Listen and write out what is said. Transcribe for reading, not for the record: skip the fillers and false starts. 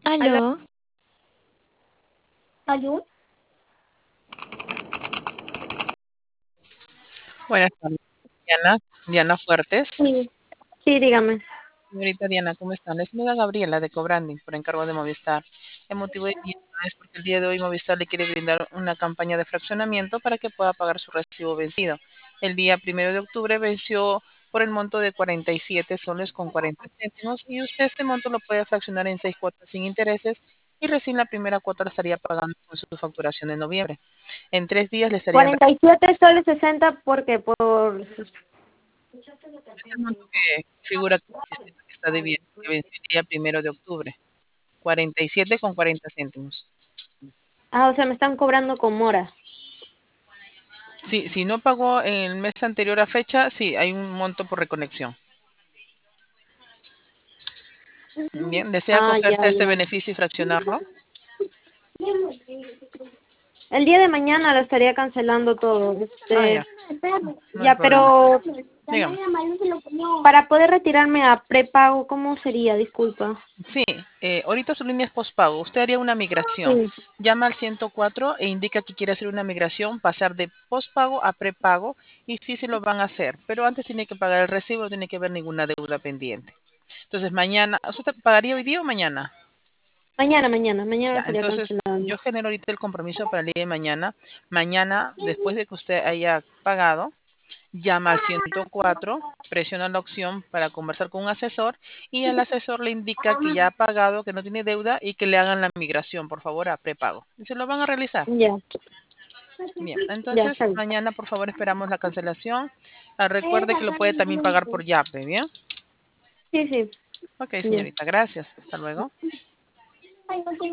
Aló, Aló, aló. Buenas tardes, Diana. Diana Fuertes. Sí, sí, dígame. Señorita Diana, ¿cómo están? Les saluda Gabriela de Cobranding por encargo de Movistar. El motivo de mi llamada es porque el día de hoy Movistar le quiere brindar una campaña de fraccionamiento para que pueda pagar su recibo vencido. El día 1 de octubre venció por el monto de 47 soles con 40 céntimos y usted este monto lo puede fraccionar en 6 cuotas sin intereses y recién la primera cuota la estaría pagando con su facturación de noviembre. En 3 días le estarían 47 soles 60 porque es el monto que figura aquí en el sistema que está debiendo, que venció el día 1 de octubre. 47 con 40 céntimos. o sea, me están cobrando con mora. Sí, si no pagó en el mes anterior a fecha, sí, hay un monto por reconexión. Bien, ¿desea Ya, acogerse a este ya. beneficio y fraccionarlo? El día de mañana lo estaría cancelando todo. Ah, ya, no hay Ya, problema. pero Dígame. para poder retirarme a prepago, ¿cómo sería? Disculpa. Sí, ahorita su línea es postpago. Usted haría una migración. Sí. Llama al 104 e indica que quiere hacer una migración, pasar de postpago a prepago y sí se lo van a hacer. Pero antes tiene que pagar el recibo, no tiene que haber ninguna deuda pendiente. Entonces mañana, ¿usted pagaría hoy día o mañana? Mañana lo Ya, estaría entonces cancelando. yo genero ahorita el compromiso para el día de mañana. Mañana, después de que usted haya pagado, llama al 104, presiona la opción para conversar con un asesor y el asesor le indica que ya ha pagado, que no tiene deuda y que le hagan la migración, por favor, a prepago. Y se lo van a realizar. Ya, Bien, ya, entonces está bien. mañana, por favor, esperamos la cancelación. Recuerde que lo puede también pagar por Yape, ¿bien? Sí, sí, Ok, ya. señorita, gracias. Hasta luego.